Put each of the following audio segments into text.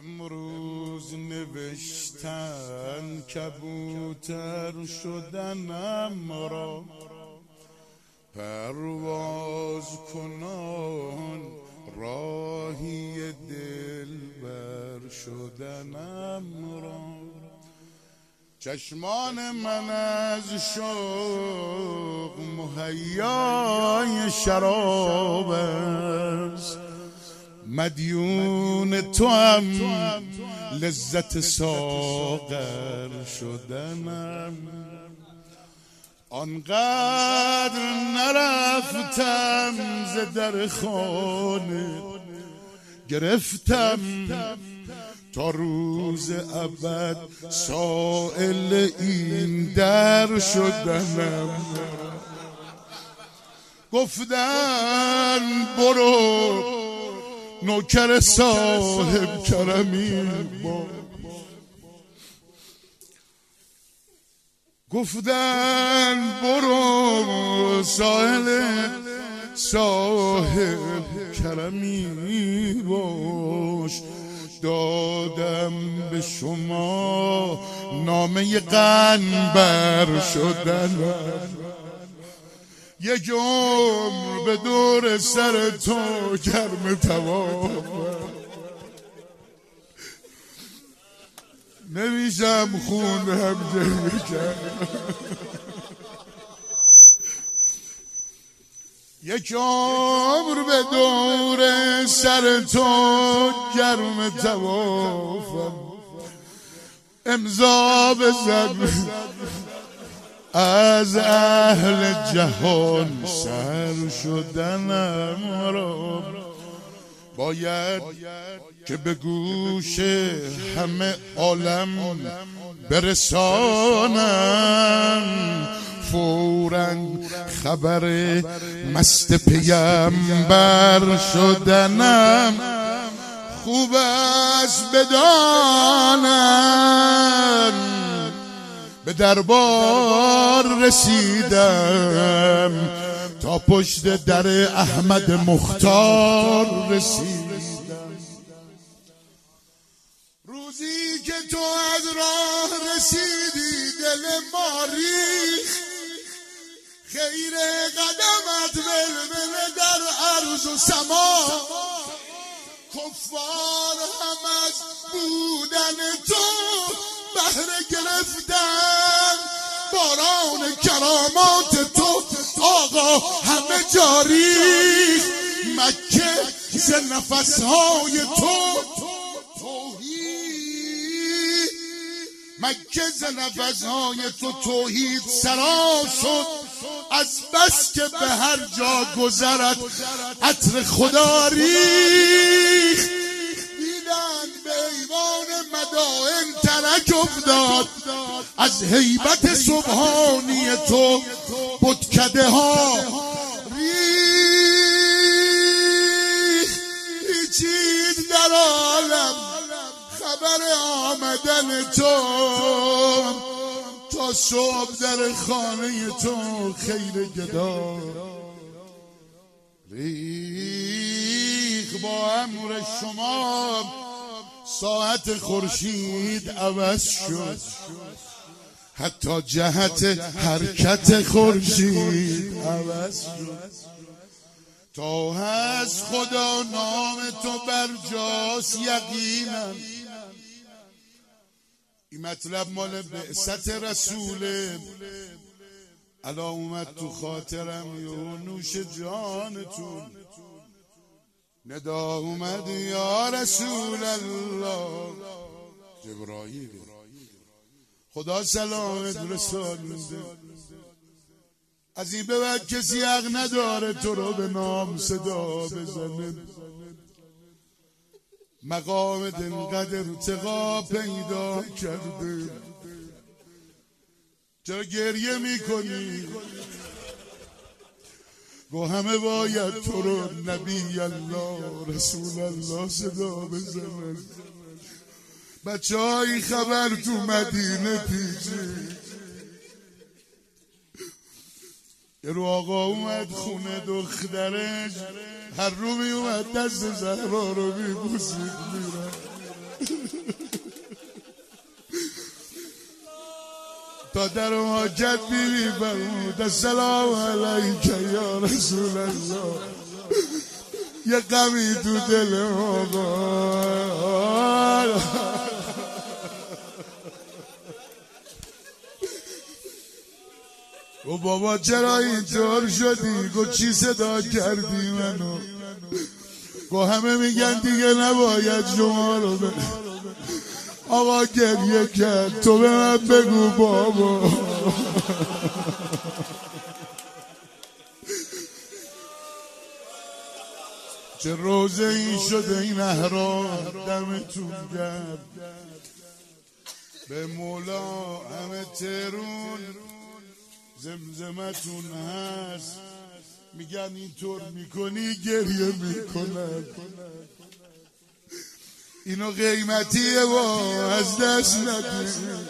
امروز نوشتن کبوتر شدنم را، پرواز کنان راهی دلبر شدنم را. چشمان من از شوق مهیای شراب است، مدیون تو هم لذت ساغر شدنم. آنقدر نرفتم ز در خانه، گرفتم تا روز ابد سائل این در شدنم. گفتن برو نوکر صاحب کرمی باش، گفتن برو صاحب کرمی باش. دادم به شما نامه قنبر شدنم. یک عمر به دور سر تو گرم توافم، نمیشم خونم جلوه کرد. یک عمر به دور سر تو گرم توافم، امضا بزن از اهل جهان سر شدنم را. باید که به گوش همه عالم برسانم فوراً خبر مست پیمبر شدنم. خوب است بدانم به دربار رسیدم، تا پشت در احمد مختار رسیدم. روزی که تو از راه رسیدی دل ما ریخت، خیر قدمت ولوله در عرض و سما. کفار هم از بودن تو بهره گرفتن، باران کرامات تو آقا همه جاری. مکه ز نفسهای تو توحید، مکه ز نفسهای تو توحید سرا شد. از بس که به هر جا گذرد عطر خدا ریخت. دیدن به ایوان مدائن ترک افتاد، از هیبت سبحانی تو بتکده ها ریخت. پیچید در عالم خبر آمدن تو، تا صبح در خانه تو خیر گدا ریخ. با امر شما ساعت خورشید عوض شد، حتی جهت حرکت خورشید عوض شد. تا از خدا نام تو برجاست یقینا. این مطلب مال بعثت رسوله، الا اومد تو خاطرم یه نوش جانتون. ندا اومد یا رسول الله. جبرائیل خدا سلامت رسانده. از این به بعد کسی حق نداره تو رو به نام صدا بزنه. مقامت انقدر ارتقا پیدا کرده، چرا گریه میکنی؟ گو همه باید تو رو نبی الله رسول الله صدا بزنن. بچه های خبر تو مدینه پیچید، یه رو آقا اومد خونه دخترش، هر رو می اومد دست زهرا رو می بوسید میرن. تا در حاجت بیبی فرمود السلام علیک یا رسول الله. یه غمی تو دل آقا. و بابا چرا اینطور شدی؟ گو چی صدا کردی منو؟ گو همه میگن دیگه نباید شما رو آقا گریه کرد، تو به من بگو بابا. چه روزه این شده این احرام، دمتون گرم. به مولا همه ترون زمزمتون هست، میگن اینطور میکنی گریه میکنن. اینو قیمتیه با از دست ندی.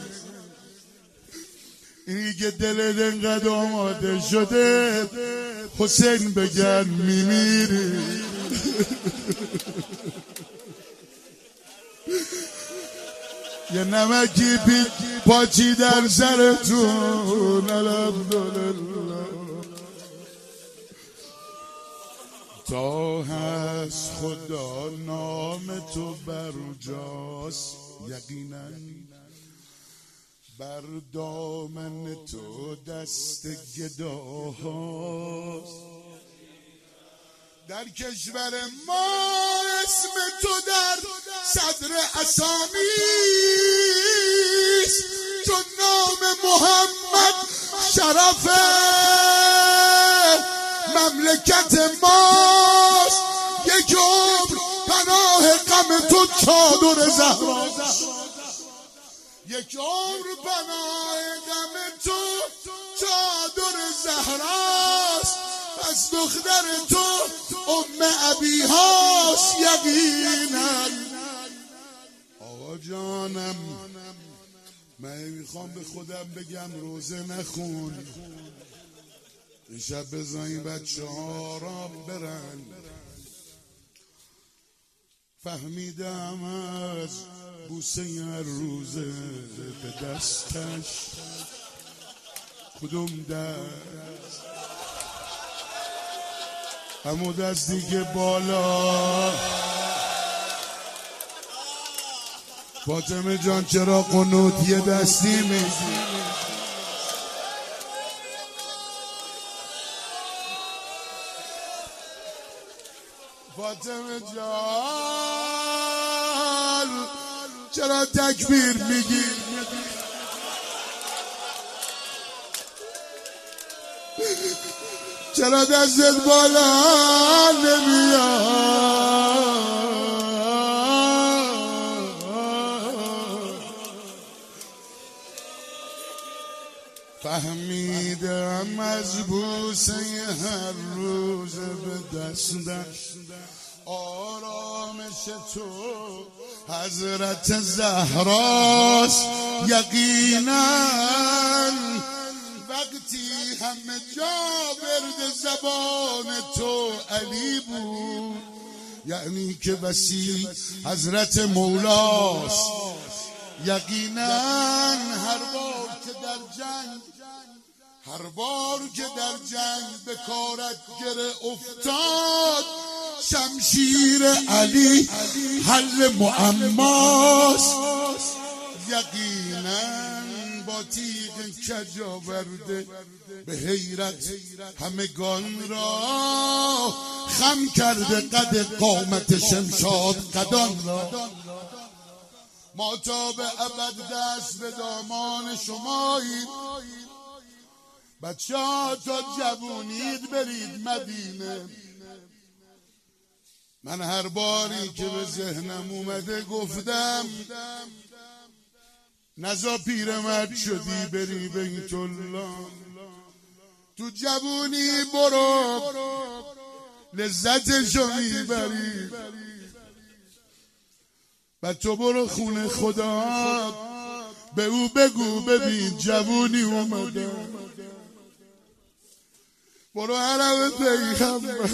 اینی که دلت انقدر آماده شده حسین بگن میمیری. یه نمکی پاچی در سرتون الحمدلله. تا هست خدا نام تو برجاست، یقینا بر دامن تو دست گداهاست. در کشور ما اسم تو در صدر اسامیست، چون نام محمد شرف مملکت ماست. یک عمر پناه غم تو چادر زهراست، یک عمر پناه غم تو چادر زهراست. پس دختر تو ام ابی هاست یقینا. آقا جانم من میخوام به خودم بگم روزه نخون، این شب بزنین بچه ها آرام برن. فهمیدم از بوسه هر روزه به دستش کدوم دست، همون دستی که بالا. فاطمه جان چرا قنوت یه دستی میزی؟ فاطمه جان چرا تکبیر میگی؟ چرا دستت بالا نمیاد؟ فهمیدم از بوسه هر روز به دستش آرامش تو حضرت زهراست. یقینا وقتی همه جا برد زبان تو علی بود، یعنی که وسیع حضرت مولاست. یقینا هر بار که در جنگ به کارت گره افتاد، شمشیر علی حل معماست. یقینا با تیغ کج آورده به حیرت همگان را، خم کرده قد قامت شمشاد قدان را. ما تا به ابد دست به دامان شماییم، بچه ها تا جوونید برید مدینه. من هر باری که به ذهنم اومده گفتم نزا پیرمرد شدی بری بیت الله، تو جوونی برو لذتشو میبری. و تو برو خونه خدا به او بگو ببین جوونی اومده. برو حرم پیغمبر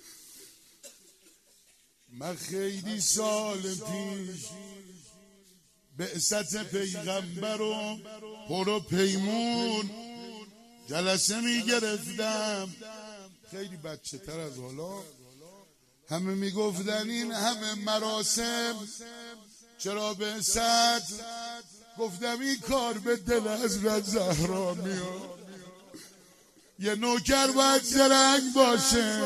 من خیلی سال پیش بعثت پیغمبر و پر و پیمون جلسه میگرفتم. خیلی بچه تر از حالا همه میگفتن این همه مراسم چرا بعثت؟ گفتم این کار به دل حضرت زهرا میاد. یه نوکر باید زرنگ باشه.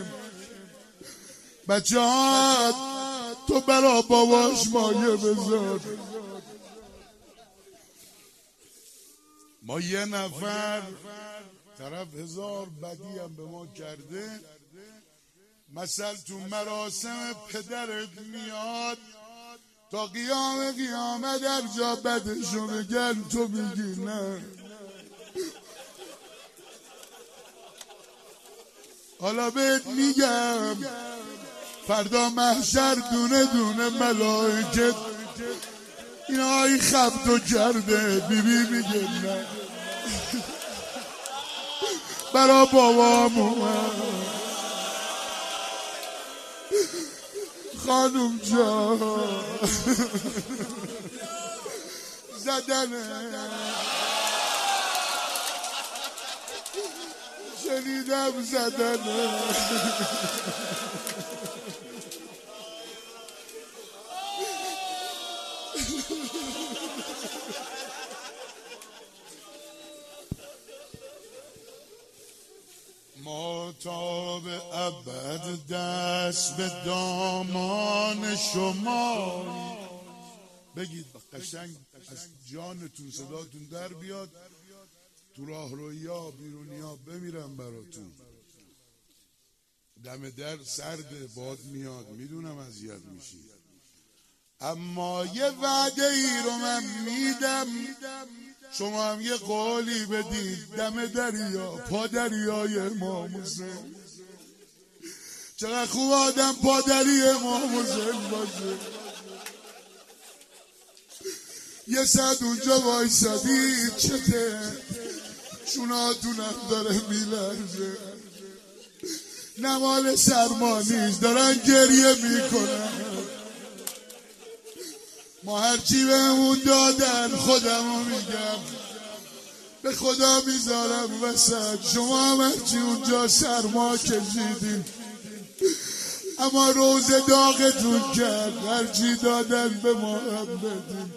بچه ها تو برا باباش مایه بذار. ما یه نفر طرف هزار بدی هم به ما کرده، مثل تو مراسم پدرت میاد تا قیام قیامت در جا بدشو بگن تو میگی نه. حالا بهت میگم فردا محشر دونه دونه ملائکت اینا این خبتو کرده، بیبی میگه نه برا بابام اومد. خانوم جان زدنه، شنیدم زدنه. ما تا به ابد دست به دامان شما بگید قشنگ از جانتون صداتون در بیاد. تو راه رویا بیرونی ها بمیرم براتون. دم در سرد باد میاد میدونم اذیت میشی، اما یه وعده ای رو من میدم شما هم یه قولی بدید. دم دریا پا دریای امام حسین. چقدر خوب آدم پا دری امام حسین باشه. یه صد اونجا وایسادید چته شوناتونم داره میلرزه، نمال سرما نیست دارن گریه میکنن. ما هرچی بهمون دادن خودمو میگم به خدا میذارم وسط. شما هم هرچی اونجا سرما کشیدین اما روز داغتون کرد، هرچی دادن به ما هم بدین.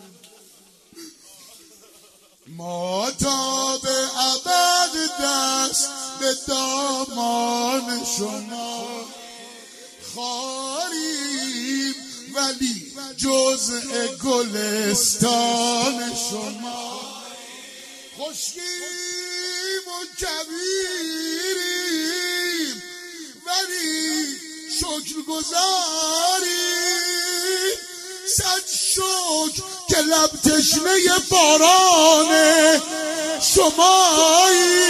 ما تا به ابد دست به دامان شما خاریم، ولی جزء گلستان شما خشکیم و کبیریم، ولی شکر گذاریم. صد شکر که لب تشنه باران شمایی.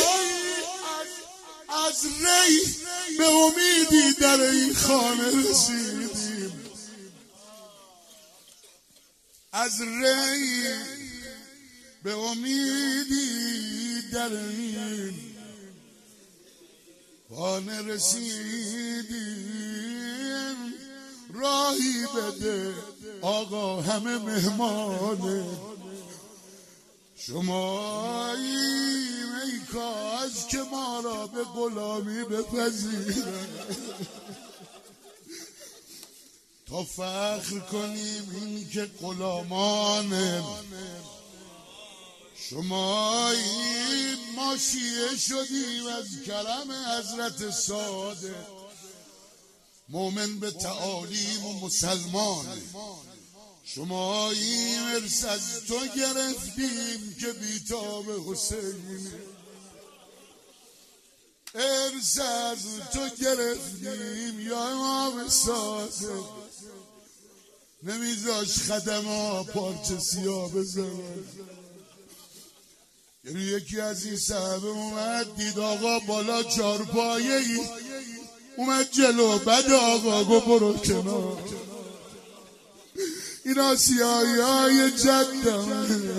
از ری به امیدی در این خانه رسیدیم، از ری به امیدی در این خانه رسیدیم. راهی بده آقا همه مهمانه شماییم، ای کاش که ما را به غلامی بپذیرن تا فخر کنیم این که غلامان شماییم. ما شیعه شدیم از کرم حضرت صادق، مومن به تعالیم و مسلمان شماییم. ارث از تو گرفتیم که بیتاب حسین، ارث از تو گرفتیم یا امام صادق. نمیذاش خدمه پارچه سیاه بزنن. یکی از این صحبه اومد دید آقا بالا چارپایه‌ای، اومد جلو بعد آقا گو برو کنار. اینا سیاهی های جدم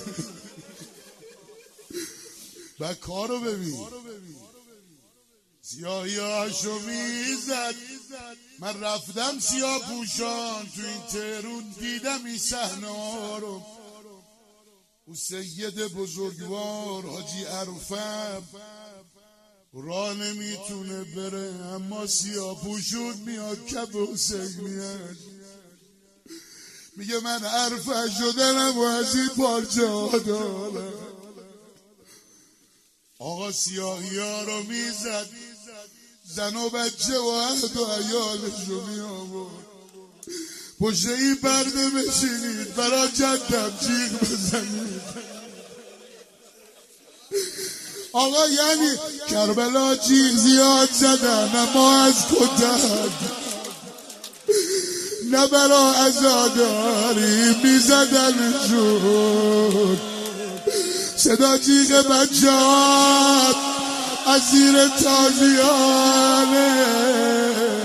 و کارو ببین. سیاهیاشو میزد. من رفتم سیاه پوشان تو این تهرون دیدم این صحنه ها رو. او سید بزرگوار حاجی عرفم راه نمیتونه بره، اما سیاه پوشون میاد کف حسینیت میگه من عرفه شدنم و از این پارچه ها دارم. آقا سیاهی ها رو میزد، زن و بچه و عهد و عیالش رو می آورد. پشت این پرده بشینید برا جدم جیغ بزنید. آقا یعنی کربلا جیغ زیاد زدن اما از کتن نه برا عزاداری میزدنشون. صدا جیغ بچه ها از زیر تازیانه